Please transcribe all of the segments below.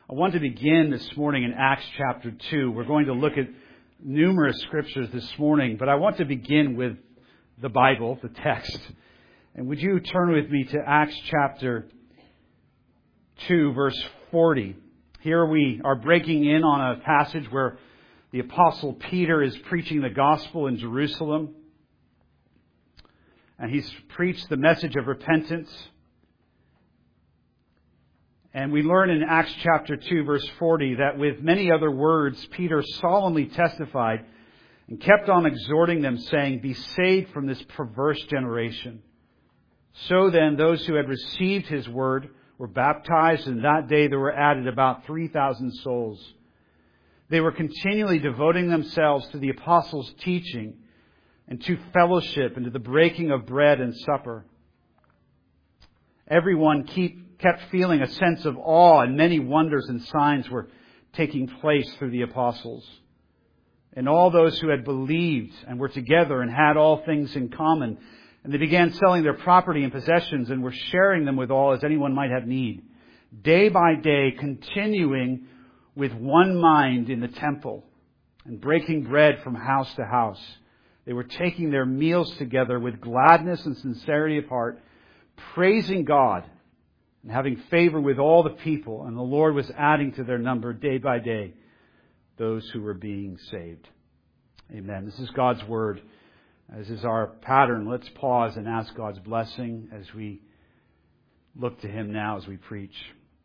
I want to begin this morning in Acts chapter 2. We're going to look at numerous scriptures this morning, but I want to begin with the Bible, the text. And would you turn with me to Acts chapter 2, verse 40. Here we are breaking in on a passage where the Apostle Peter is preaching the gospel in Jerusalem. And he's preached the message of repentance. And we learn in Acts chapter 2, verse 40, that with many other words, Peter solemnly testified and kept on exhorting them, saying, "Be saved from this perverse generation." So then, those who had received his word were baptized, and that day there were added about 3,000 souls. They were continually devoting themselves to the apostles' teaching and to fellowship and to the breaking of bread and supper. Everyone kept feeling a sense of awe, and many wonders and signs were taking place through the apostles. And all those who had believed and were together and had all things in common, and they began selling their property and possessions and were sharing them with all as anyone might have need. Day by day, continuing with one mind in the temple and breaking bread from house to house. They were taking their meals together with gladness and sincerity of heart, praising God and having favor with all the people. And the Lord was adding to their number day by day those who were being saved. Amen. This is God's word. As is our pattern, let's pause and ask God's blessing as we look to Him now as we preach.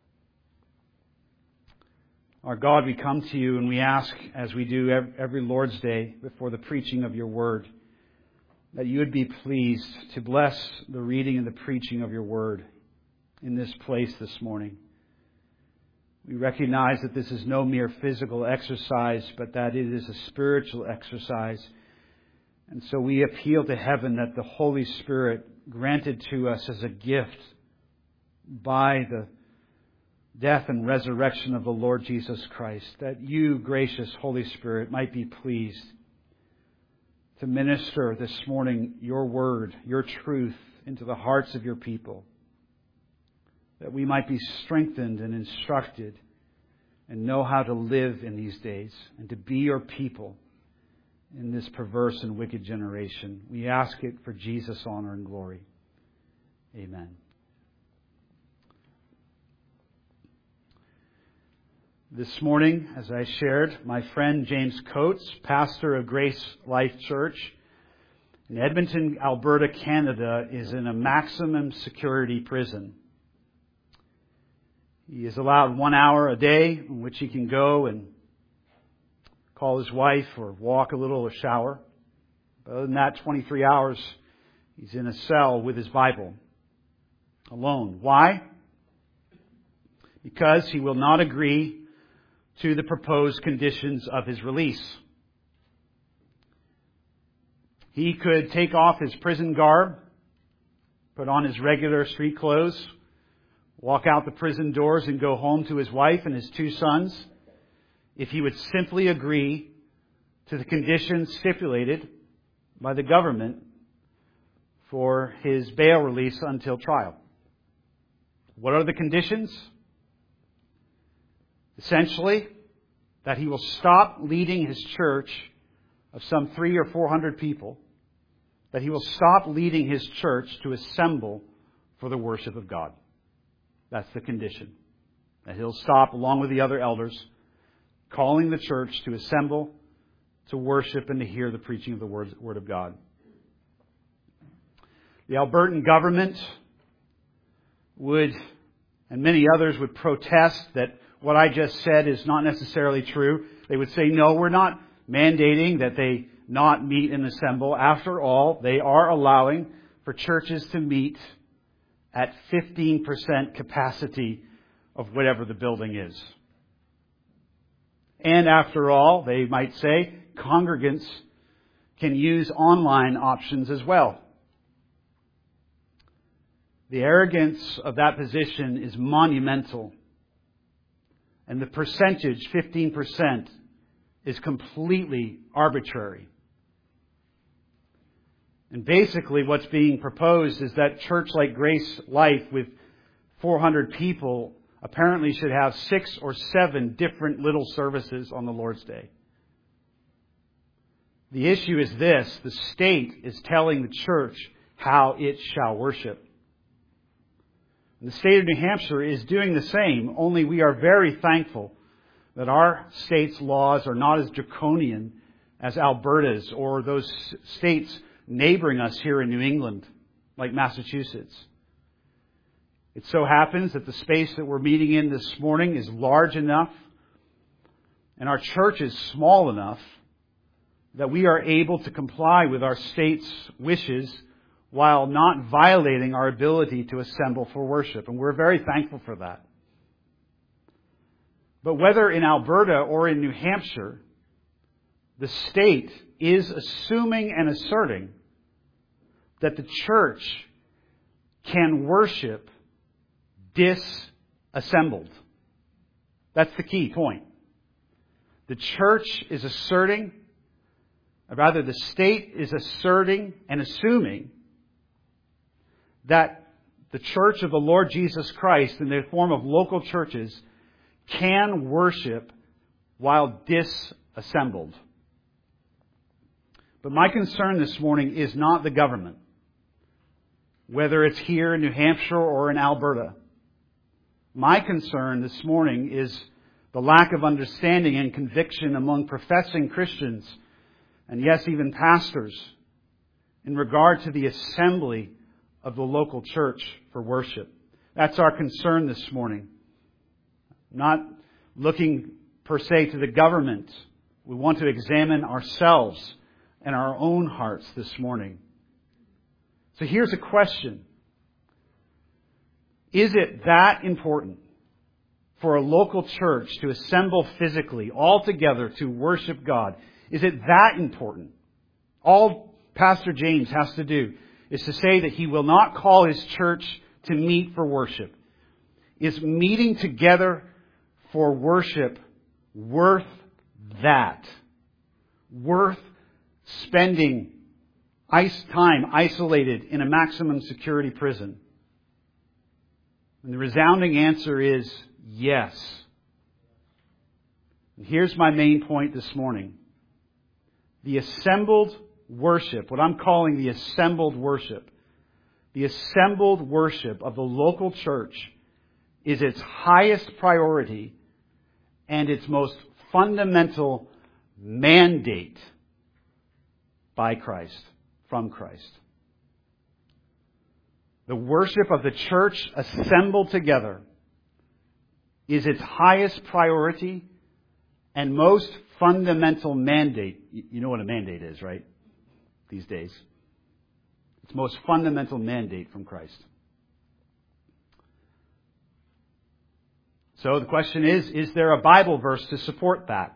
Our God, we come to You and we ask, as we do every Lord's Day before the preaching of Your word, that You would be pleased to bless the reading and the preaching of Your word in this place this morning. We recognize that this is no mere physical exercise, but that it is a spiritual exercise. And so we appeal to heaven that the Holy Spirit, granted to us as a gift by the death and resurrection of the Lord Jesus Christ, that You, gracious Holy Spirit, might be pleased to minister this morning Your word, Your truth into the hearts of Your people, that we might be strengthened and instructed and know how to live in these days and to be Your people in this perverse and wicked generation. We ask it for Jesus' honor and glory. Amen. This morning, as I shared, my friend James Coates, pastor of Grace Life Church in Edmonton, Alberta, Canada, is in a maximum security prison. He is allowed 1 hour a day in which he can go and call his wife or walk a little or shower. But other than that, 23 hours, he's in a cell with his Bible, alone. Why? Because he will not agree to the proposed conditions of his release. He could take off his prison garb, put on his regular street clothes, walk out the prison doors and go home to his wife and his 2 sons, if he would simply agree to the conditions stipulated by the government for his bail release until trial. What are the conditions? Essentially, that he will stop leading his church of some 300 or 400 people, that he will stop leading his church to assemble for the worship of God. That's the condition. That he'll stop, along with the other elders, calling the church to assemble, to worship, and to hear the preaching of the Word of God. The Albertan government would, and many others would protest that what I just said is not necessarily true. They would say, no, we're not mandating that they not meet and assemble. After all, they are allowing for churches to meet at 15% capacity of whatever the building is. And after all, they might say, congregants can use online options as well. The arrogance of that position is monumental. And the percentage, 15%, is completely arbitrary. And basically what's being proposed is that church like Grace Life with 400 people apparently should have 6 or 7 different little services on the Lord's Day. The issue is this: the state is telling the church how it shall worship. And the state of New Hampshire is doing the same, only we are very thankful that our state's laws are not as draconian as Alberta's or those states neighboring us here in New England, like Massachusetts. It so happens that the space that we're meeting in this morning is large enough and our church is small enough that we are able to comply with our state's wishes while not violating our ability to assemble for worship. And we're very thankful for that. But whether in Alberta or in New Hampshire, the state is assuming and asserting that the church can worship disassembled. That's the key point. The church is asserting, or rather the state is asserting and assuming that the church of the Lord Jesus Christ in the form of local churches can worship while disassembled. But my concern this morning is not the government, whether it's here in New Hampshire or in Alberta. My concern this morning is the lack of understanding and conviction among professing Christians, and yes, even pastors, in regard to the assembly of the local church for worship. That's our concern this morning. Not looking per se to the government. We want to examine ourselves and our own hearts this morning. So here's a question. Is it that important for a local church to assemble physically, all together to worship God? Is it that important? All Pastor James has to do is to say that he will not call his church to meet for worship. Is meeting together for worship worth that? Worth spending time isolated in a maximum security prison? And the resounding answer is yes. And here's my main point this morning. The assembled worship, what I'm calling the assembled worship of the local church is its highest priority and its most fundamental mandate by Christ, from Christ. The worship of the church assembled together is its highest priority and most fundamental mandate. You know what a mandate is, right? These days. Its most fundamental mandate from Christ. So the question is there a Bible verse to support that?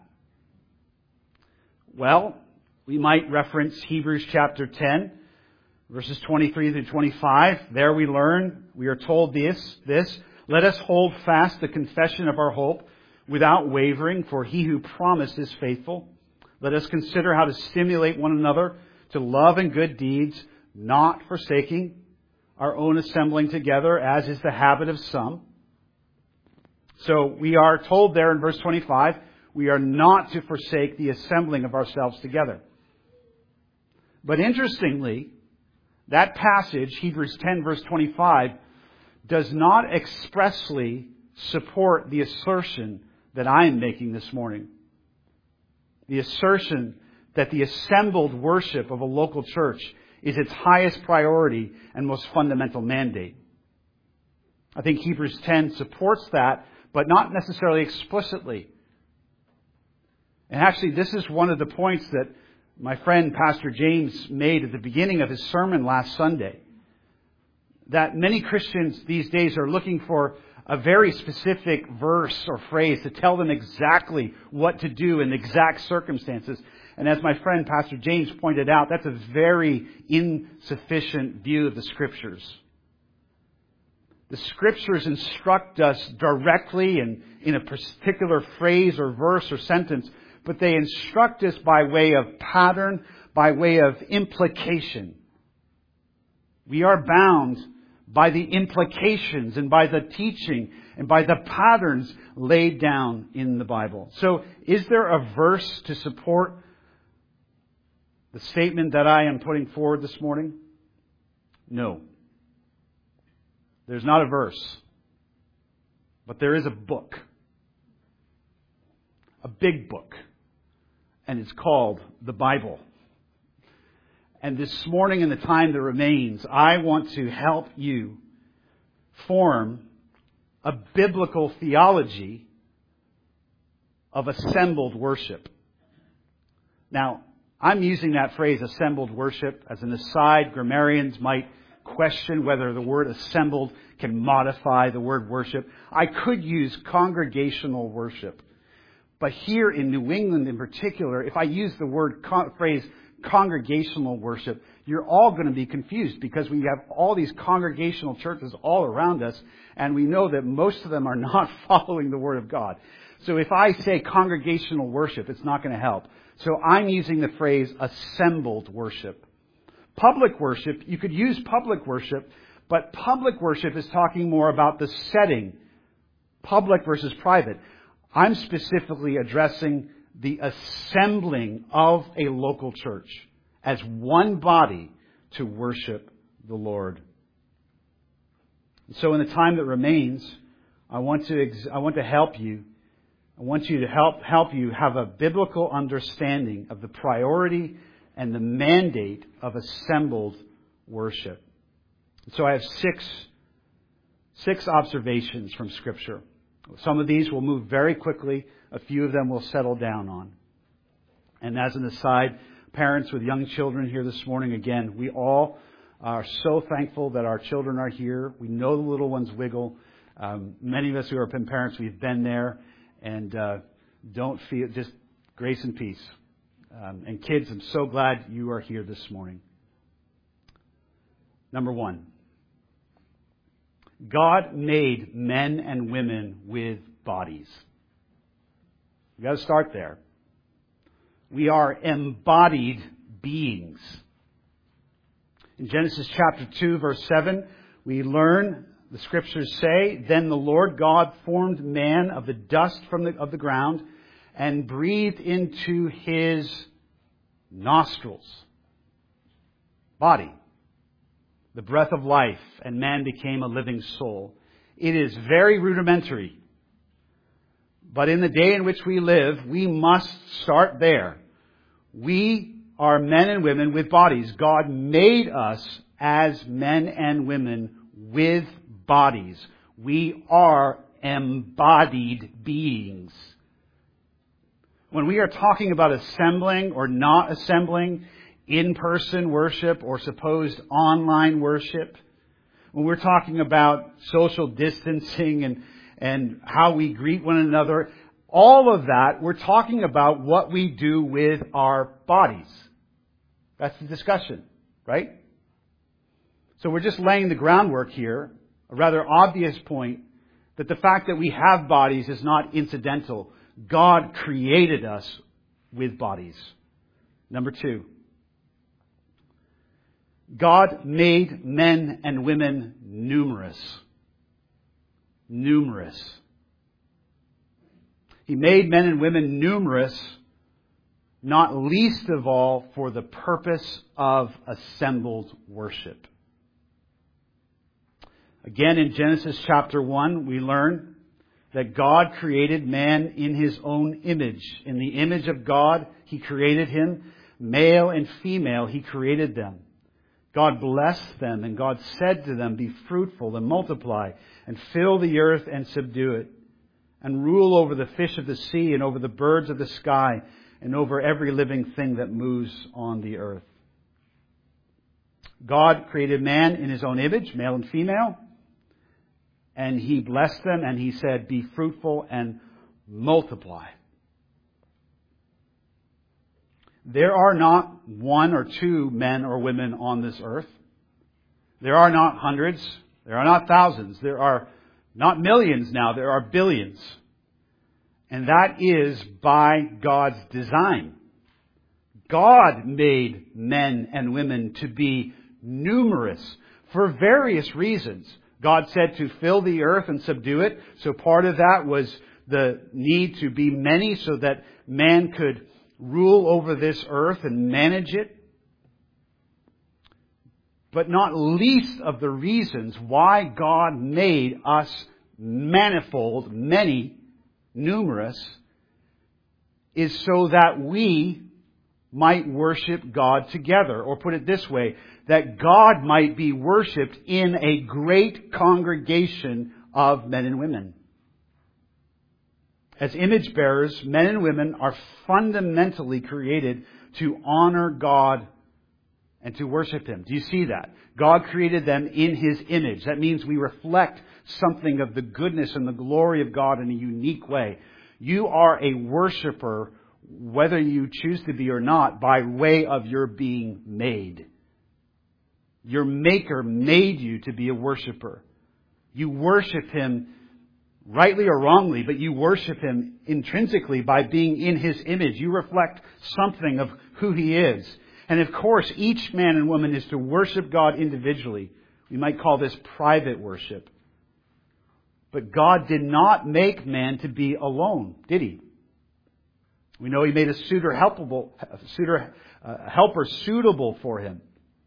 Well, we might reference Hebrews chapter 10, verses 23 through 25. There we are told this, let us hold fast the confession of our hope without wavering, for he who promised is faithful. Let us consider how to stimulate one another to love and good deeds, not forsaking our own assembling together, as is the habit of some. So we are told there in verse 25, we are not to forsake the assembling of ourselves together. But interestingly, that passage, Hebrews 10 verse 25, does not expressly support the assertion that I am making this morning. The assertion that the assembled worship of a local church is its highest priority and most fundamental mandate. I think Hebrews 10 supports that, but not necessarily explicitly. And actually, this is one of the points that my friend Pastor James made at the beginning of his sermon last Sunday. That many Christians these days are looking for a very specific verse or phrase to tell them exactly what to do in exact circumstances. And as my friend Pastor James pointed out, that's a very insufficient view of the Scriptures. The Scriptures instruct us directly and in a particular phrase or verse or sentence, but they instruct us by way of pattern, by way of implication. We are bound by the implications and by the teaching and by the patterns laid down in the Bible. So, is there a verse to support the statement that I am putting forward this morning? No. There's not a verse. But there is a book. A big book. And it's called the Bible. And this morning, in the time that remains, I want to help you form a biblical theology of assembled worship. Now, I'm using that phrase, assembled worship, as an aside. Grammarians might question whether the word assembled can modify the word worship. I could use congregational worship. But here in New England in particular, if I use the phrase congregational worship, you're all going to be confused because we have all these congregational churches all around us, and we know that most of them are not following the Word of God. So if I say congregational worship, it's not going to help. So I'm using the phrase assembled worship. Public worship, you could use public worship, but public worship is talking more about the setting, public versus private. I'm specifically addressing the assembling of a local church as one body to worship the Lord. So in the time that remains, I want to help you. I want you to help you have a biblical understanding of the priority and the mandate of assembled worship. So I have six observations from Scripture. Some of these will move very quickly. A few of them we'll settle down on. And as an aside, parents with young children here this morning, again, we all are so thankful that our children are here. We know the little ones wiggle. Many of us who have been parents, we've been there. And don't feel, just grace and peace. And kids, I'm so glad you are here this morning. Number one, God made men and women with bodies. We've got to start there. We are embodied beings. In Genesis chapter 2, verse 7, we learn, the Scriptures say, "Then the Lord God formed man of the dust of the ground and breathed into his nostrils," body, "the breath of life, and man became a living soul." It is very rudimentary. But in the day in which we live, we must start there. We are men and women with bodies. God made us as men and women with bodies. We are embodied beings. When we are talking about assembling or not assembling, in-person worship or supposed online worship, when we're talking about social distancing and how we greet one another, all of that, we're talking about what we do with our bodies. That's the discussion, right? So we're just laying the groundwork here, a rather obvious point, that the fact that we have bodies is not incidental. God created us with bodies. Number two, God made men and women numerous. Numerous. He made men and women numerous, not least of all for the purpose of assembled worship. Again, in Genesis chapter 1, we learn that God created man in His own image. In the image of God, He created him. Male and female, He created them. God blessed them, and God said to them, "Be fruitful and multiply, and fill the earth and subdue it, and rule over the fish of the sea, and over the birds of the sky, and over every living thing that moves on the earth." God created man in His own image, male and female, and He blessed them, and He said, "Be fruitful and multiply." There are not one or two men or women on this earth. There are not hundreds. There are not thousands. There are not millions now. There are billions. And that is by God's design. God made men and women to be numerous for various reasons. God said to fill the earth and subdue it. So part of that was the need to be many so that man could rule over this earth and manage it. But not least of the reasons why God made us manifold, many, numerous, is so that we might worship God together. Or put it this way, that God might be worshipped in a great congregation of men and women. As image bearers, men and women are fundamentally created to honor God and to worship Him. Do you see that? God created them in His image. That means we reflect something of the goodness and the glory of God in a unique way. You are a worshiper, whether you choose to be or not, by way of your being made. Your Maker made you to be a worshiper. You worship Him rightly or wrongly, but you worship Him intrinsically by being in His image. You reflect something of who He is. And of course, each man and woman is to worship God individually. We might call this private worship. But God did not make man to be alone, did He? We know He made a helper suitable for him.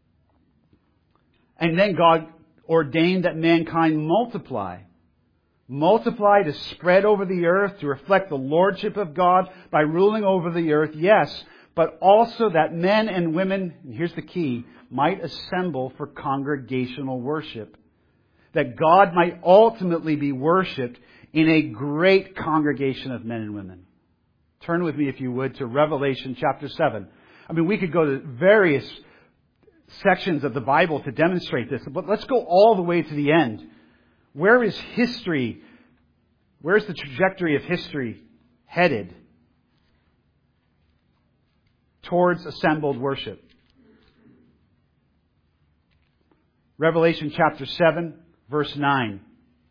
And then God ordained that mankind multiply. Multiply to spread over the earth, to reflect the lordship of God by ruling over the earth, yes, but also that men and women, and here's the key, might assemble for congregational worship. That God might ultimately be worshipped in a great congregation of men and women. Turn with me, if you would, to Revelation chapter 7. I mean, we could go to various sections of the Bible to demonstrate this, but let's go all the way to the end. Where is history? Where's the trajectory of history headed? Towards assembled worship. Revelation chapter 7, verse 9.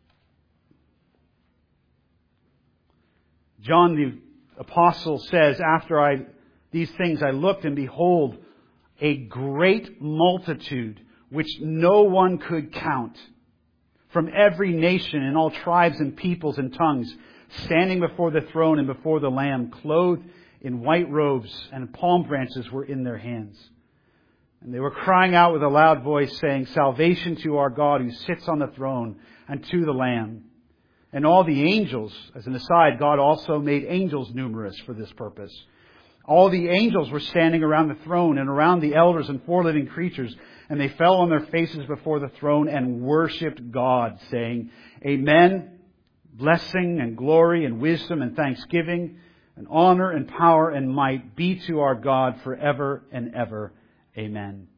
John the Apostle says, after these things I looked, and behold, a great multitude which no one could count, from every nation and all tribes and peoples and tongues, standing before the throne and before the Lamb, clothed in white robes, and palm branches were in their hands. And they were crying out with a loud voice, saying, Salvation to our God who sits on the throne and to the Lamb. And all the angels, as an aside, God also made angels numerous for this purpose. All the angels were standing around the throne and around the elders and four living creatures, and they fell on their faces before the throne and worshipped God, saying, Amen, blessing and glory and wisdom and thanksgiving and honor and power and might be to our God forever and ever. Amen.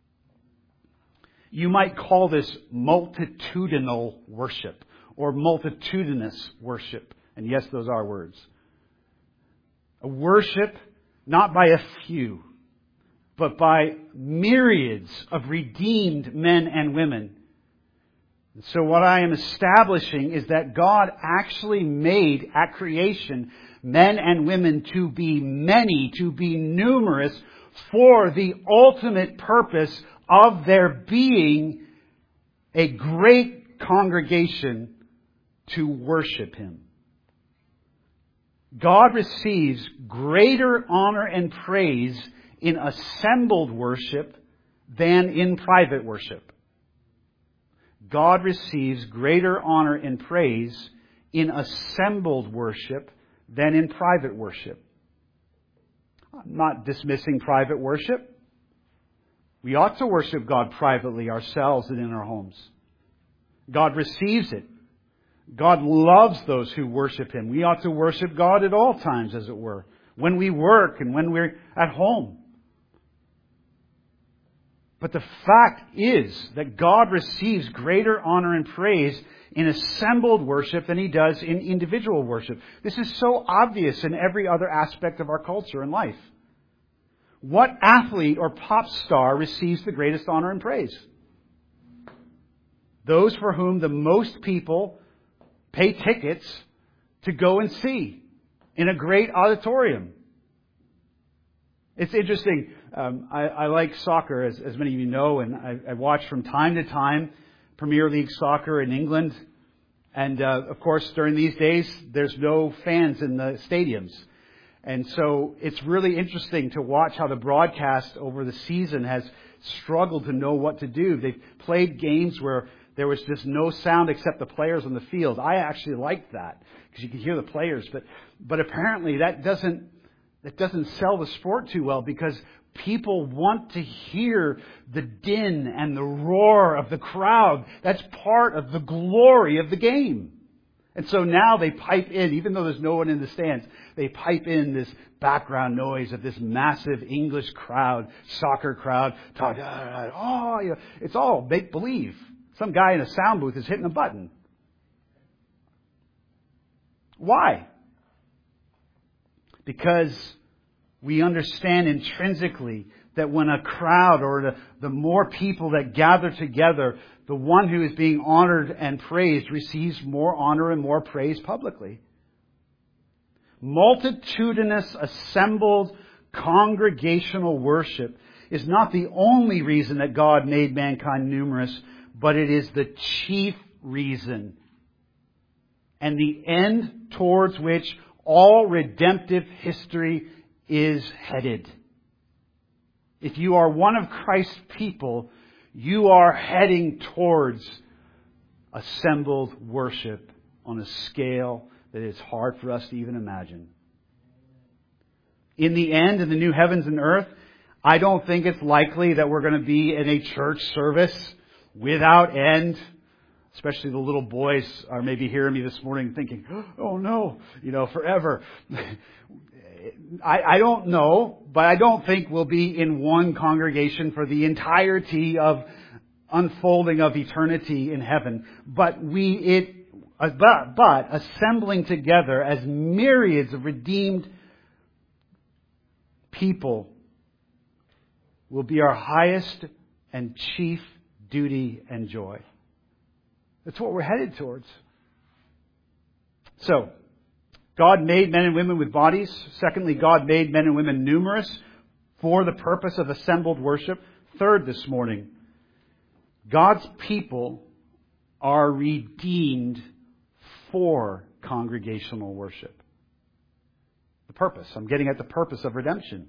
You might call this multitudinal worship or multitudinous worship. And yes, those are words. A worship not by a few, but by myriads of redeemed men and women. And so what I am establishing is that God actually made at creation men and women to be many, to be numerous, for the ultimate purpose of there being a great congregation to worship Him. God receives greater honor and praise in assembled worship than in private worship. God receives greater honor and praise in assembled worship than in private worship. I'm not dismissing private worship. We ought to worship God privately ourselves and in our homes. God receives it. God loves those who worship Him. We ought to worship God at all times, as it were, when we work and when we're at home. But the fact is that God receives greater honor and praise in assembled worship than He does in individual worship. This is so obvious in every other aspect of our culture and life. What athlete or pop star receives the greatest honor and praise? Those for whom the most people pay tickets to go and see in a great auditorium. It's interesting. I like soccer, as many of you know, and I watch from time to time Premier League soccer in England. And, of course, during these days, there's no fans in the stadiums. And so it's really interesting to watch how the broadcast over the season has struggled to know what to do. They've played games where there was just no sound except the players on the field. I actually liked that because you could hear the players. But apparently that doesn't sell the sport too well, because people want to hear the din and the roar of the crowd. That's part of the glory of the game. And so now they pipe in, even though there's no one in the stands, they pipe in this background noise of this massive English crowd, soccer crowd. It's all make-believe. Some guy in a sound booth is hitting a button. Why? Because we understand intrinsically that when a crowd, or the more people that gather together, the one who is being honored and praised receives more honor and more praise publicly. Multitudinous, assembled, congregational worship is not the only reason that God made mankind numerous, but it is the chief reason, and the end towards which all redemptive history is headed. If you are one of Christ's people, you are heading towards assembled worship on a scale that is hard for us to even imagine. In the end, in the new heavens and earth, I don't think it's likely that we're going to be in a church service without end. Especially the little boys are maybe hearing me this morning thinking, oh no, forever. I don't know, but I don't think we'll be in one congregation for the entirety of unfolding of eternity in heaven. But assembling together as myriads of redeemed people will be our highest and chief duty and joy. That's what we're headed towards. So, God made men and women with bodies. Secondly, God made men and women numerous for the purpose of assembled worship. Third, this morning, God's people are redeemed for congregational worship. The purpose. I'm getting at the purpose of redemption.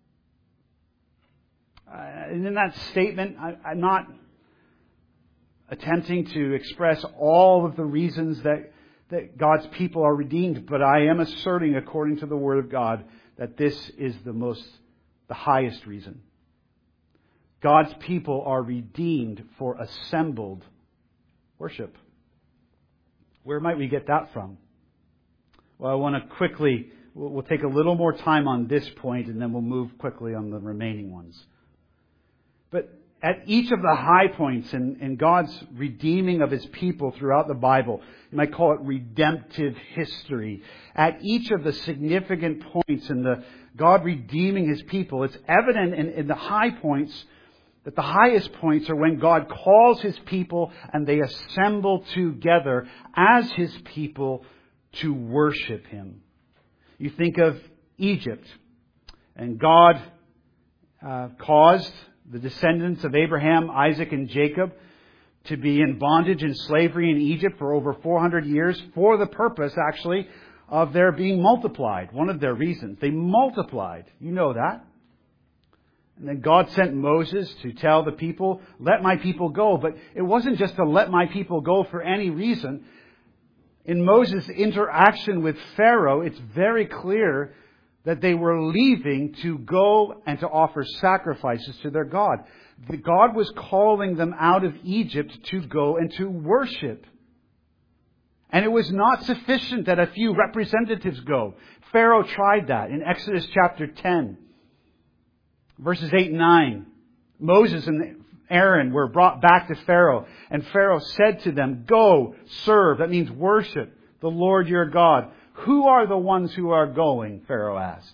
And in that statement, I'm not attempting to express all of the reasons that God's people are redeemed, but I am asserting, according to the Word of God, that this is the highest reason. God's people are redeemed for assembled worship. Where might we get that from? Well, I want to quickly, we'll take a little more time on this point, and then we'll move quickly on the remaining ones. But at each of the high points in God's redeeming of His people throughout the Bible, you might call it redemptive history. At each of the significant points in the God redeeming His people, it's evident in the high points that the highest points are when God calls His people and they assemble together as His people to worship Him. You think of Egypt, and God caused the descendants of Abraham, Isaac, and Jacob to be in bondage and slavery in Egypt for over 400 years for the purpose, actually, of their being multiplied. One of their reasons. They multiplied. You know that. And then God sent Moses to tell the people, let my people go. But it wasn't just to let my people go for any reason. In Moses' interaction with Pharaoh, it's very clear that they were leaving to go and to offer sacrifices to their God. God was calling them out of Egypt to go and to worship. And it was not sufficient that a few representatives go. Pharaoh tried that in Exodus chapter 10, verses 8 and 9. Moses and Aaron were brought back to Pharaoh, and Pharaoh said to them, go, serve. That means worship the Lord your God. Who are the ones who are going? Pharaoh asked.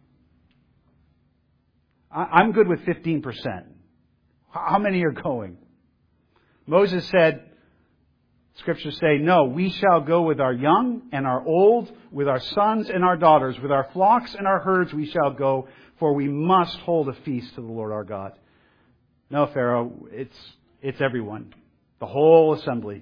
I'm good with 15%. How many are going? Moses said, Scriptures say, no, we shall go with our young and our old, with our sons and our daughters, with our flocks and our herds we shall go, for we must hold a feast to the Lord our God. No, Pharaoh, it's everyone. The whole assembly.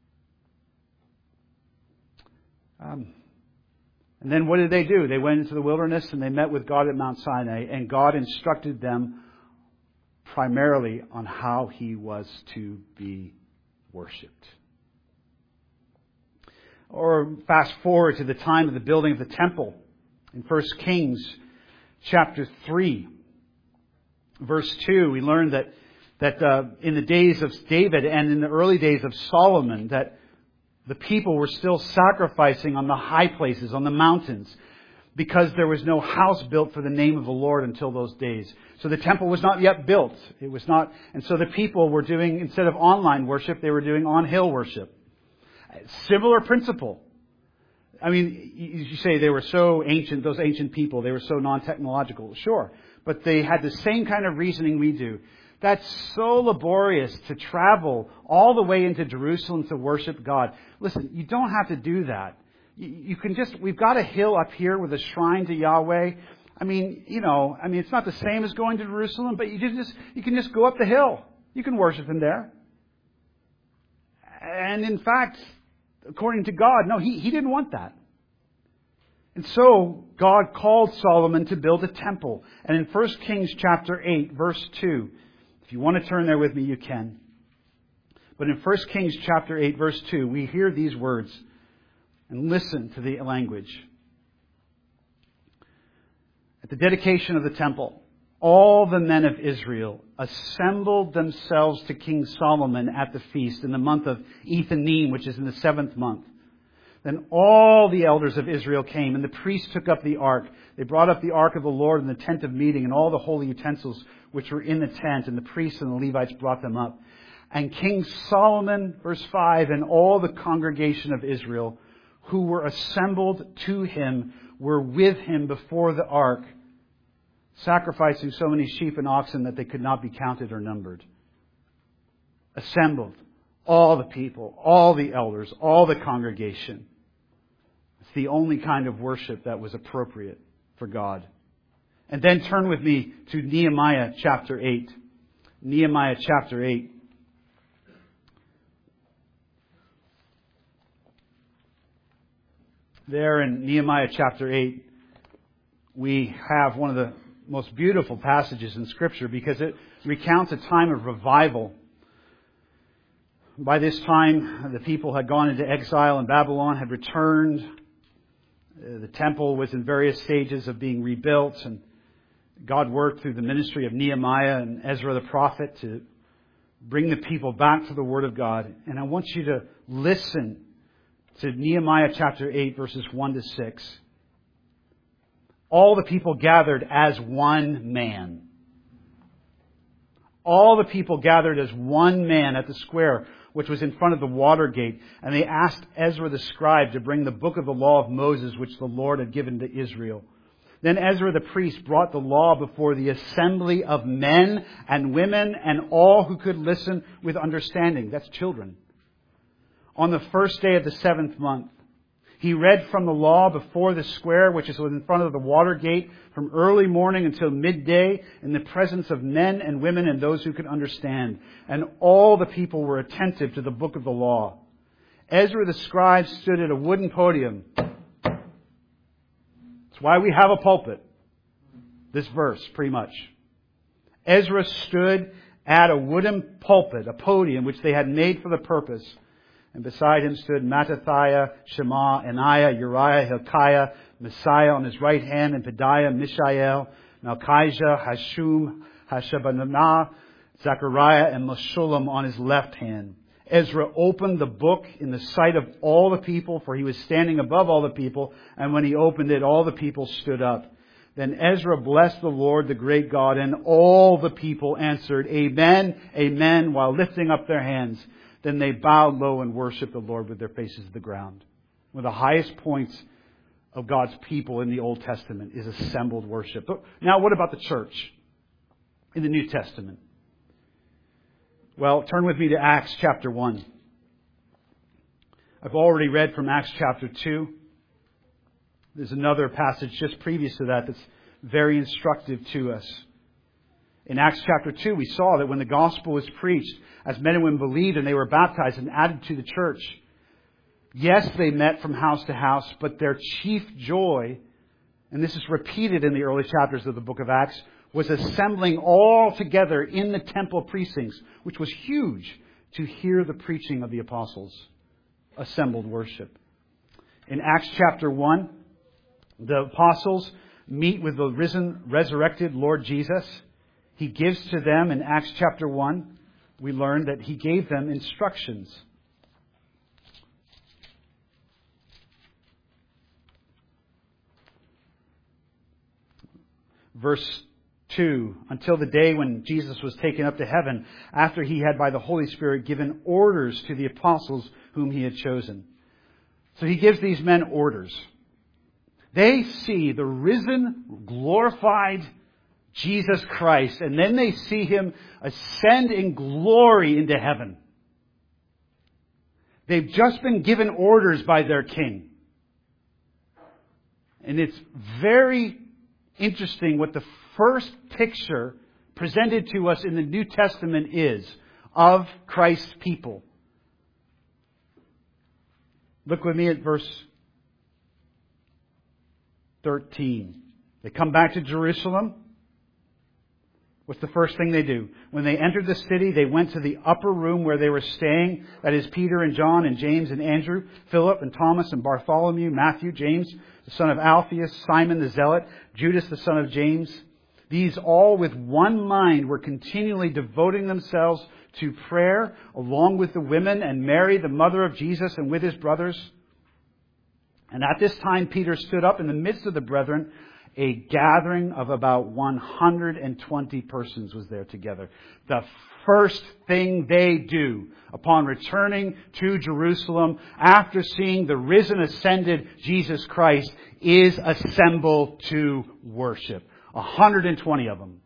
And then what did they do? They went into the wilderness and they met with God at Mount Sinai, and God instructed them primarily on how He was to be worshipped. Or fast forward to the time of the building of the temple in 1 Kings chapter 3, verse 2. We learn that in the days of David and in the early days of Solomon, that the people were still sacrificing on the high places, on the mountains, because there was no house built for the name of the Lord until those days. So the temple was not yet built. It was not, and so the people were doing, instead of online worship, they were doing on-hill worship. Similar principle. I mean, you say they were so ancient, those ancient people, they were so non-technological. Sure. But they had the same kind of reasoning we do. That's so laborious to travel all the way into Jerusalem to worship God. Listen, you don't have to do that. You can just, we've got a hill up here with a shrine to Yahweh. I mean, it's not the same as going to Jerusalem, but you can just go up the hill. You can worship Him there. And in fact, according to God, no, He didn't want that. And so God called Solomon to build a temple. And in 1 Kings chapter 8, verse 2, if you want to turn there with me, you can. But in 1 Kings chapter 8, verse 2, we hear these words. And listen to the language. At the dedication of the temple, all the men of Israel assembled themselves to King Solomon at the feast in the month of Ethanim, which is in the 7th month. Then all the elders of Israel came, and the priests took up the ark. They brought up the ark of the Lord in the tent of meeting, and all the holy utensils which were in the tent, and the priests and the Levites brought them up. And King Solomon, verse 5, and all the congregation of Israel who were assembled to him were with him before the ark, sacrificing so many sheep and oxen that they could not be counted or numbered. Assembled. All the people, all the elders, all the congregation. It's the only kind of worship that was appropriate for God. And then turn with me to Nehemiah chapter 8. Nehemiah chapter 8. There in Nehemiah chapter 8, we have one of the most beautiful passages in Scripture because it recounts a time of revival. By this time, the people had gone into exile and Babylon had returned. The temple was in various stages of being rebuilt, and God worked through the ministry of Nehemiah and Ezra the prophet to bring the people back to the Word of God. And I want you to listen to Nehemiah chapter 8, verses 1 to 6. All the people gathered as one man. All the people gathered as one man at the square, which was in front of the water gate. And they asked Ezra the scribe to bring the book of the law of Moses, which the Lord had given to Israel. Then Ezra the priest brought the law before the assembly of men and women and all who could listen with understanding. That's children. On the first day of the 7th month, he read from the law before the square, which is in front of the water gate, from early morning until midday, in the presence of men and women and those who could understand. And all the people were attentive to the book of the law. Ezra the scribe stood at a wooden podium. That's why we have a pulpit. This verse, pretty much. Ezra stood at a wooden pulpit, a podium, which they had made for the purpose. And beside him stood Mattathiah, Shema, Ananiah, Uriah, Hilkiah, Messiah on his right hand, and Pedaiah, Mishael, Malchijah, Hashum, Hashabnah, Zechariah, and Meshullam on his left hand. Ezra opened the book in the sight of all the people, for he was standing above all the people, and when he opened it, all the people stood up. Then Ezra blessed the Lord, the great God, and all the people answered, Amen, Amen, while lifting up their hands. Then they bowed low and worshiped the Lord with their faces to the ground. One of the highest points of God's people in the Old Testament is assembled worship. But now what about the church in the New Testament? Well, turn with me to Acts chapter 1. I've already read from Acts chapter 2. There's another passage just previous to that that's very instructive to us. In Acts chapter 2, we saw that when the gospel was preached, as men and women believed and they were baptized and added to the church, yes, they met from house to house, but their chief joy, and this is repeated in the early chapters of the book of Acts, was assembling all together in the temple precincts, which was huge, to hear the preaching of the apostles. Assembled worship. In Acts chapter 1, the apostles meet with the risen, resurrected Lord Jesus. He gives to them, in Acts chapter 1, we learn that He gave them instructions. Verse 2, until the day when Jesus was taken up to heaven, after He had by the Holy Spirit given orders to the apostles whom He had chosen. So He gives these men orders. They see the risen, glorified Jesus Christ, and then they see Him ascend in glory into heaven. They've just been given orders by their King. And it's very interesting what the first picture presented to us in the New Testament is of Christ's people. Look with me at verse 13. They come back to Jerusalem. What's the first thing they do? When they entered the city, they went to the upper room where they were staying. That is Peter and John and James and Andrew, Philip and Thomas and Bartholomew, Matthew, James, the son of Alphaeus, Simon the Zealot, Judas the son of James. These all with one mind were continually devoting themselves to prayer, along with the women and Mary, the mother of Jesus, and with his brothers. And at this time Peter stood up in the midst of the brethren. A gathering of about 120 persons was there together. The first thing they do upon returning to Jerusalem after seeing the risen, ascended Jesus Christ is assemble to worship. 120 of them.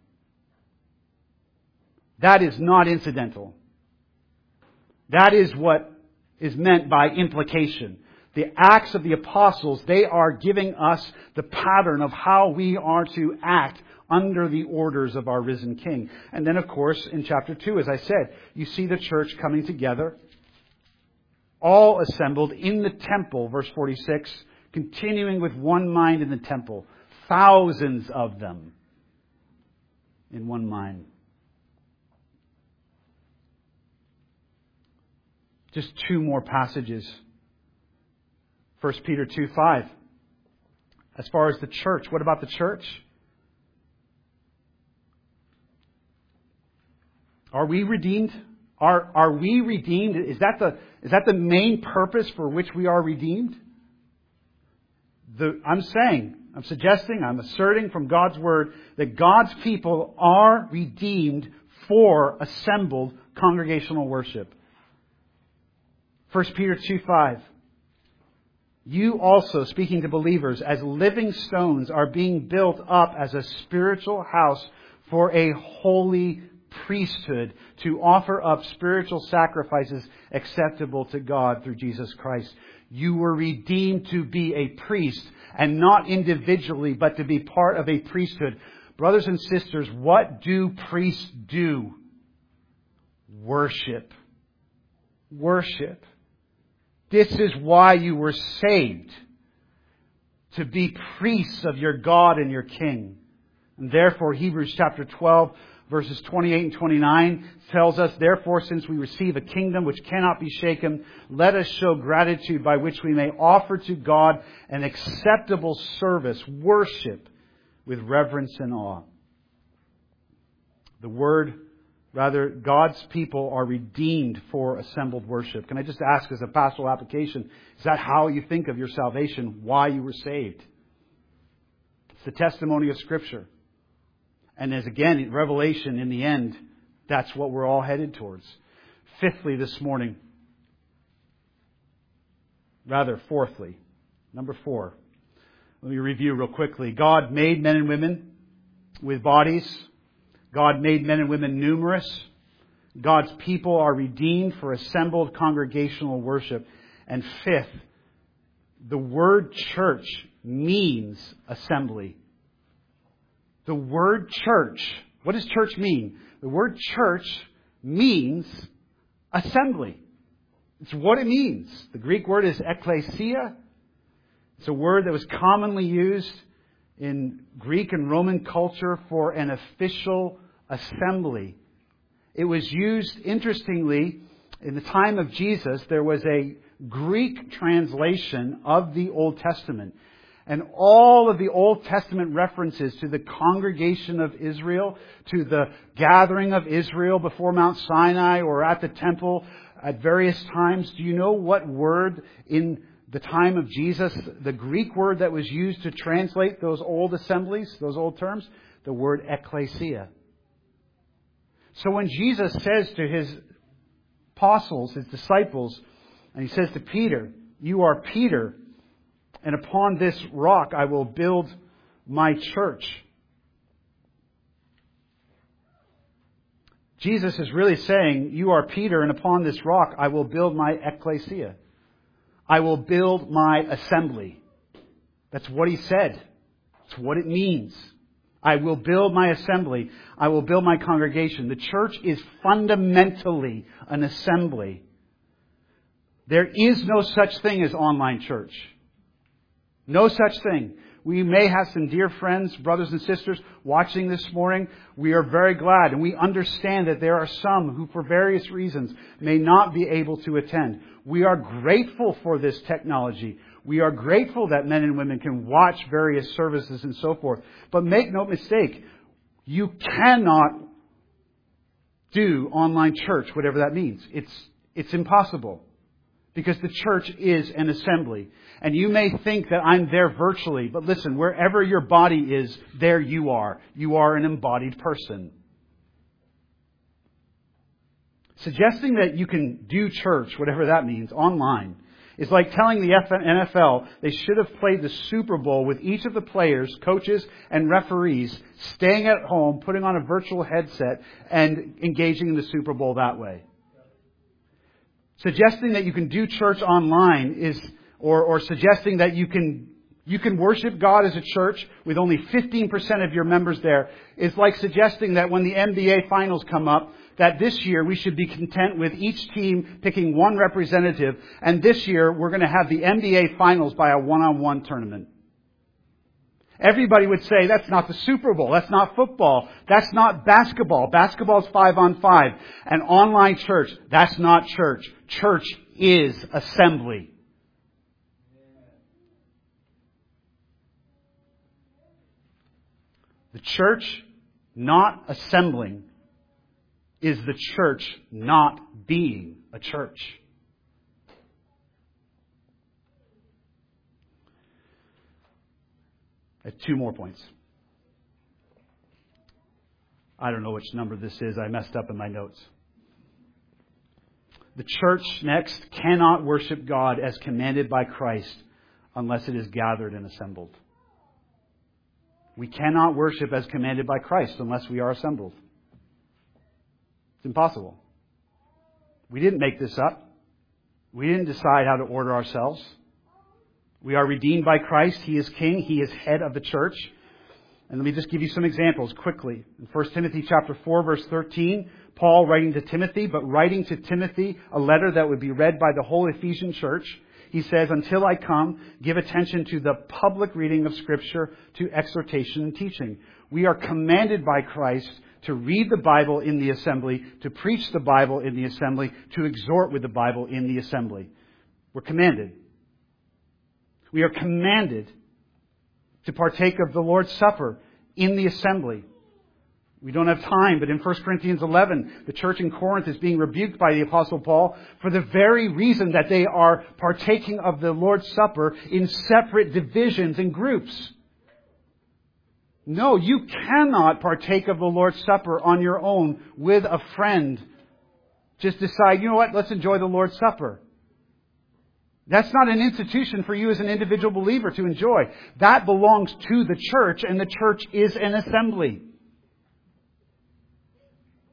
That is not incidental. That is what is meant by implication. The Acts of the Apostles, they are giving us the pattern of how we are to act under the orders of our risen King. And then, of course, in chapter 2, as I said, you see the church coming together, all assembled in the temple, verse 46, continuing with one mind in the temple. Thousands of them in one mind. Just two more passages. 1 Peter 2:5. As far as the church, what about the church? Are we redeemed? Are we redeemed? Is that the main purpose for which we are redeemed? I'm suggesting, I'm asserting from God's Word that God's people are redeemed for assembled congregational worship. 1 Peter 2:5. You also, speaking to believers, as living stones are being built up as a spiritual house for a holy priesthood to offer up spiritual sacrifices acceptable to God through Jesus Christ. You were redeemed to be a priest, and not individually, but to be part of a priesthood. Brothers and sisters, what do priests do? Worship. Worship. This is why you were saved. To be priests of your God and your King. And therefore, Hebrews chapter 12, verses 28 and 29 tells us, therefore, since we receive a kingdom which cannot be shaken, let us show gratitude by which we may offer to God an acceptable service, worship, with reverence and awe. God's people are redeemed for assembled worship. Can I just ask as a pastoral application, is that how you think of your salvation, why you were saved? It's the testimony of Scripture. And as again, in Revelation, in the end, that's what we're all headed towards. Fourthly, number 4. Let me review real quickly. God made men and women with bodies. God made men and women numerous. God's people are redeemed for assembled congregational worship. And fifth, the word church means assembly. The word church, what does church mean? The word church means assembly. It's what it means. The Greek word is ekklesia. It's a word that was commonly used in Greek and Roman culture for an official assembly. It was used, interestingly, in the time of Jesus, there was a Greek translation of the Old Testament. And all of the Old Testament references to the congregation of Israel, to the gathering of Israel before Mount Sinai or at the temple at various times, do you know what word in the time of Jesus, the Greek word that was used to translate those old assemblies, those old terms? The word ekklesia. So when Jesus says to His apostles, His disciples, and He says to Peter, "You are Peter, and upon this rock I will build my church." Jesus is really saying, "You are Peter, and upon this rock I will build my ekklesia. I will build my assembly." That's what He said. That's what it means. I will build my assembly. I will build my congregation. The church is fundamentally an assembly. There is no such thing as online church. No such thing. We may have some dear friends, brothers and sisters, watching this morning. We are very glad, and we understand that there are some who, for various reasons, may not be able to attend. We are grateful for this technology. We are grateful that men and women can watch various services and so forth. But make no mistake, you cannot do online church, whatever that means. It's impossible. Because the church is an assembly. And you may think that I'm there virtually, but listen, wherever your body is, there you are. You are an embodied person. Suggesting that you can do church, whatever that means, online, is like telling the NFL they should have played the Super Bowl with each of the players, coaches, and referees staying at home, putting on a virtual headset, and engaging in the Super Bowl that way. Suggesting that you can do church online is, or suggesting that you can worship God as a church with only 15% of your members there, is like suggesting that when the NBA finals come up, that this year we should be content with each team picking one representative, and this year we're going to have the NBA finals by a one-on-one tournament. Everybody would say, that's not the Super Bowl. That's not football. That's not basketball. Basketball's 5-on-5. And online church, that's not church. Church is assembly. The church not assembling is the church not being a church. I have two more points. I don't know which number this is. I messed up in my notes. The church, next, cannot worship God as commanded by Christ unless it is gathered and assembled. We cannot worship as commanded by Christ unless we are assembled. It's impossible. We didn't make this up. We didn't decide how to order ourselves. We are redeemed by Christ. He is King. He is head of the church. And let me just give you some examples quickly. In 1 Timothy chapter 4, verse 13, Paul writing to Timothy, but writing to Timothy a letter that would be read by the whole Ephesian church. He says, "Until I come, give attention to the public reading of Scripture, to exhortation and teaching." We are commanded by Christ to read the Bible in the assembly, to preach the Bible in the assembly, to exhort with the Bible in the assembly. We're commanded. We are commanded to partake of the Lord's Supper in the assembly. We don't have time, but in 1 Corinthians 11, the church in Corinth is being rebuked by the Apostle Paul for the very reason that they are partaking of the Lord's Supper in separate divisions and groups. No, you cannot partake of the Lord's Supper on your own with a friend. Just decide, you know what, let's enjoy the Lord's Supper. That's not an institution for you as an individual believer to enjoy. That belongs to the church, and the church is an assembly.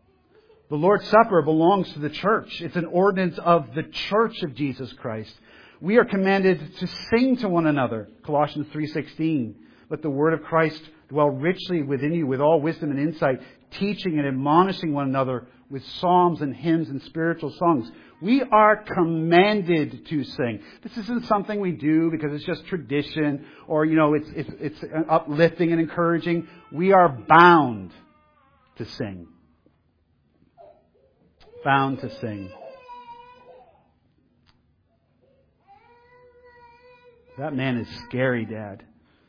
The Lord's Supper belongs to the church. It's an ordinance of the church of Jesus Christ. We are commanded to sing to one another. Colossians 3:16. Let the word of Christ dwell richly within you with all wisdom and insight, teaching and admonishing one another with psalms and hymns and spiritual songs. We are commanded to sing. This isn't something we do because it's just tradition or, it's uplifting and encouraging. We are bound to sing. Bound to sing. That man is scary, Dad.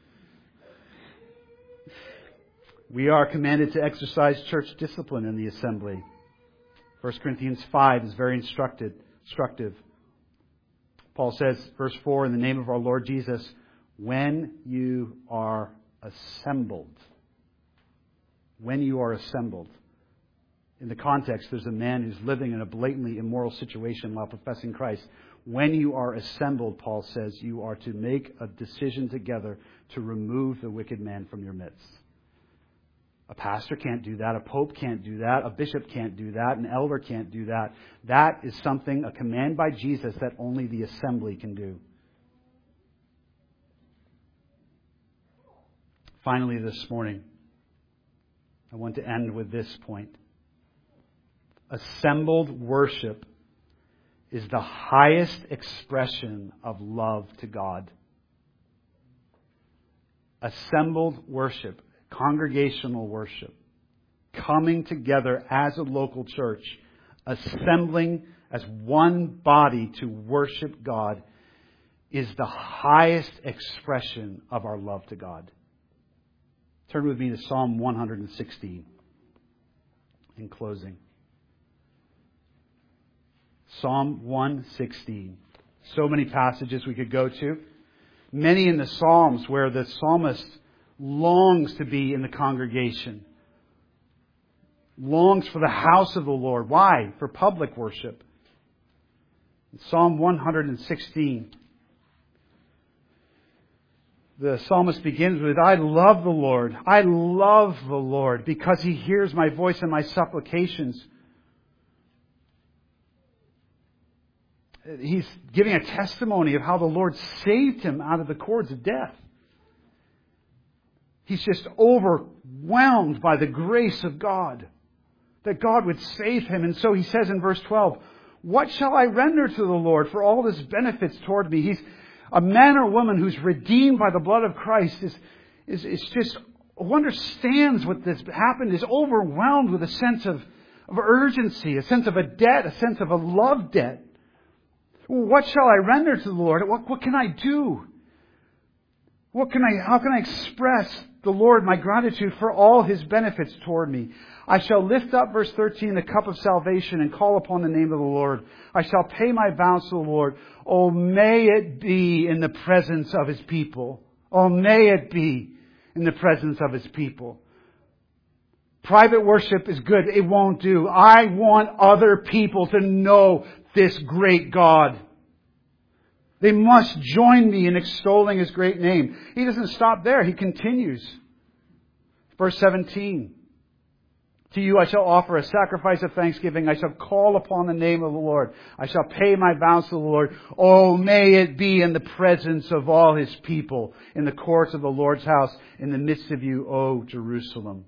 We are commanded to exercise church discipline in the assembly. 1 Corinthians 5 is very instructive. Paul says, verse 4, in the name of our Lord Jesus, when you are assembled. When you are assembled. In the context, there's a man who's living in a blatantly immoral situation while professing Christ. When you are assembled, Paul says, you are to make a decision together to remove the wicked man from your midst. A pastor can't do that. A pope can't do that. A bishop can't do that. An elder can't do that. That is something, a command by Jesus that only the assembly can do. Finally, this morning, I want to end with this point. Assembled worship is the highest expression of love to God. Assembled worship, congregational worship, coming together as a local church, assembling as one body to worship God, is the highest expression of our love to God. Turn with me to Psalm 116 in closing. Psalm 116. So many passages we could go to. Many in the Psalms where the psalmist longs to be in the congregation. Longs for the house of the Lord. Why? For public worship. Psalm 116. The psalmist begins with, I love the Lord. I love the Lord because He hears my voice and my supplications. He's giving a testimony of how the Lord saved him out of the cords of death. He's just overwhelmed by the grace of God, that God would save him. And so he says in verse 12, what shall I render to the Lord for all His benefits toward me? He's a man or woman who's redeemed by the blood of Christ is just, who understands what this happened, is overwhelmed with a sense of urgency, a sense of a debt, a sense of a love debt. What shall I render to the Lord? What can I do? How can I express the Lord my gratitude for all His benefits toward me? I shall lift up, verse 13, the cup of salvation and call upon the name of the Lord. I shall pay my vows to the Lord. Oh, may it be in the presence of His people. Oh, may it be in the presence of His people. Private worship is good. It won't do. I want other people to know this great God. They must join me in extolling His great name. He doesn't stop there. He continues. Verse 17. To you I shall offer a sacrifice of thanksgiving. I shall call upon the name of the Lord. I shall pay my vows to the Lord. Oh, may it be in the presence of all His people, in the courts of the Lord's house, in the midst of you, O Jerusalem.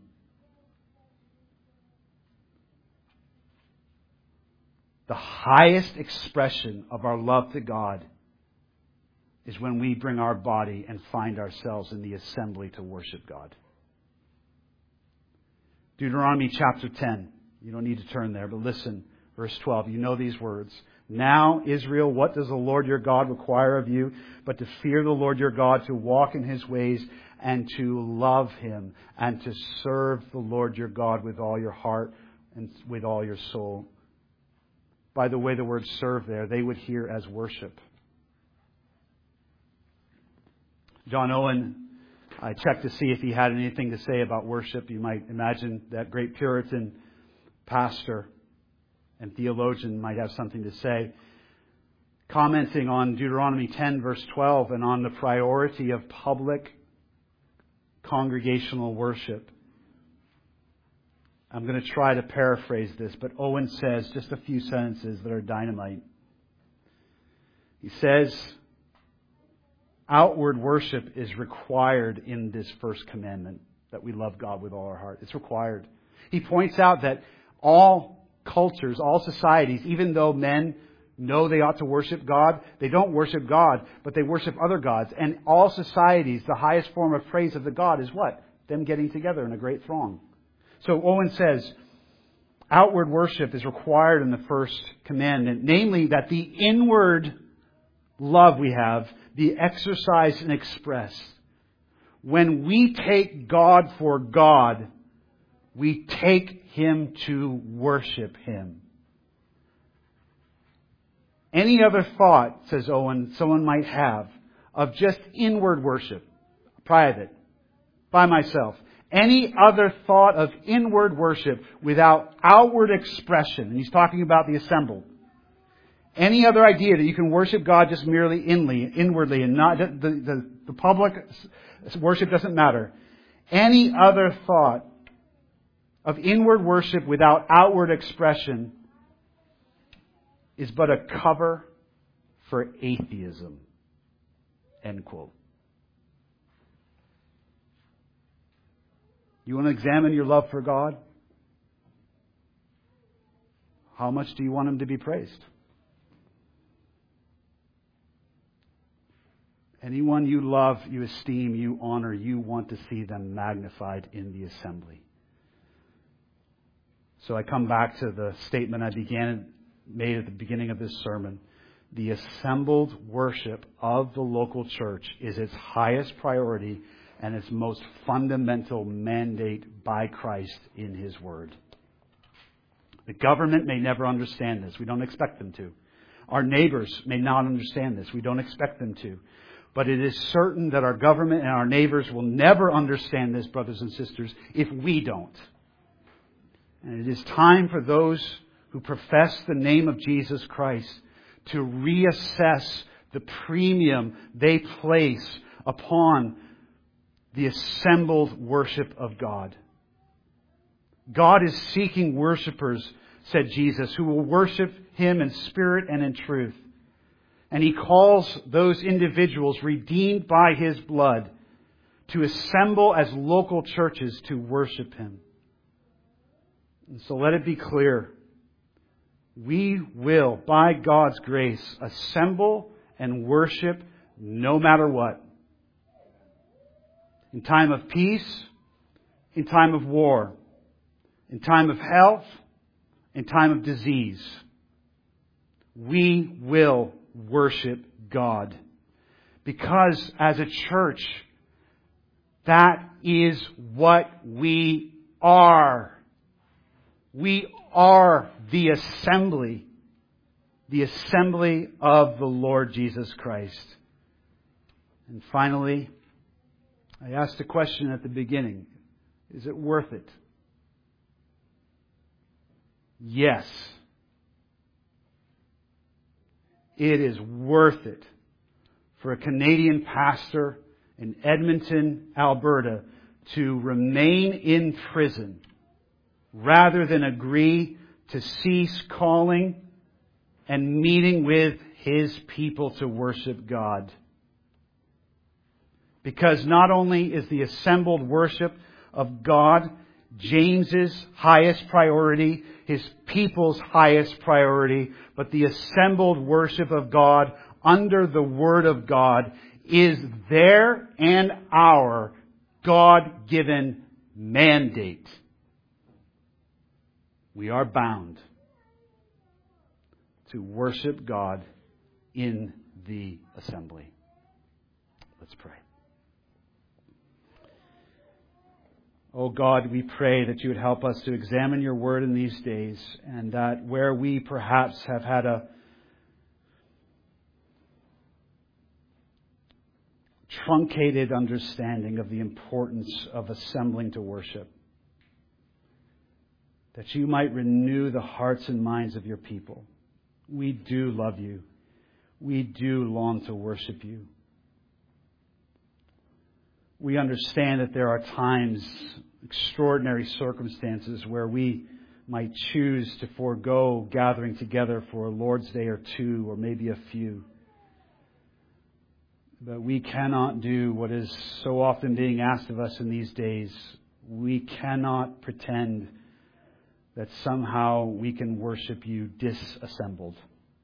The highest expression of our love to God is when we bring our body and find ourselves in the assembly to worship God. Deuteronomy chapter 10. You don't need to turn there, but listen. Verse 12. You know these words. Now, Israel, what does the Lord your God require of you but to fear the Lord your God, to walk in His ways, and to love Him, and to serve the Lord your God with all your heart and with all your soul. By the way, the word serve there, they would hear as worship. John Owen, I checked to see if he had anything to say about worship. You might imagine that great Puritan pastor and theologian might have something to say. Commenting on Deuteronomy 10 verse 12 and on the priority of public congregational worship. I'm going to try to paraphrase this, but Owen says just a few sentences that are dynamite. He says outward worship is required in this first commandment, that we love God with all our heart. It's required. He points out that all cultures, all societies, even though men know they ought to worship God, they don't worship God, but they worship other gods. And all societies, the highest form of praise of the God is what? Them getting together in a great throng. So Owen says, outward worship is required in the first commandment, namely that the inward love we have be exercised and expressed. When we take God for God, we take Him to worship Him. Any other thought, says Owen, someone might have of just inward worship, private, by myself. Any other thought of inward worship without outward expression, and he's talking about the assembled. Any other idea that you can worship God just merely inwardly and not the public worship doesn't matter. Any other thought of inward worship without outward expression is but a cover for atheism. End quote. You want to examine your love for God? How much do you want Him to be praised? Anyone you love, you esteem, you honor, you want to see them magnified in the assembly. So I come back to the statement I made at the beginning of this sermon. The assembled worship of the local church is its highest priority and its most fundamental mandate by Christ in His Word. The government may never understand this. We don't expect them to. Our neighbors may not understand this. We don't expect them to. But it is certain that our government and our neighbors will never understand this, brothers and sisters, if we don't. And it is time for those who profess the name of Jesus Christ to reassess the premium they place upon the assembled worship of God. God is seeking worshipers, said Jesus, who will worship Him in spirit and in truth. And He calls those individuals redeemed by His blood to assemble as local churches to worship Him. And so let it be clear, we will, by God's grace, assemble and worship no matter what. In time of peace, in time of war, in time of health, in time of disease, we will worship God. Because as a church, that is what we are. We are the assembly of the Lord Jesus Christ. And finally, I asked a question at the beginning. Is it worth it? Yes. It is worth it for a Canadian pastor in Edmonton, Alberta, to remain in prison rather than agree to cease calling and meeting with his people to worship God. Because not only is the assembled worship of God James's highest priority, his people's highest priority, but the assembled worship of God under the Word of God is their and our God-given mandate. We are bound to worship God in the assembly. Let's pray. Oh God, we pray that you would help us to examine your word in these days, and that where we perhaps have had a truncated understanding of the importance of assembling to worship, that you might renew the hearts and minds of your people. We do love you. We do long to worship you. We understand that there are times, extraordinary circumstances, where we might choose to forego gathering together for a Lord's Day or two, or maybe a few. But we cannot do what is so often being asked of us in these days. We cannot pretend that somehow we can worship you disassembled.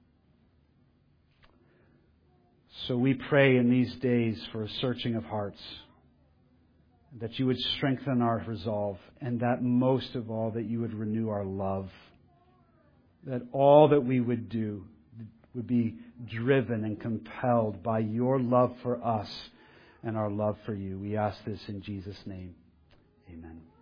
So we pray in these days for a searching of hearts, that you would strengthen our resolve, and that most of all, that you would renew our love. That all that we would do would be driven and compelled by your love for us and our love for you. We ask this in Jesus' name. Amen.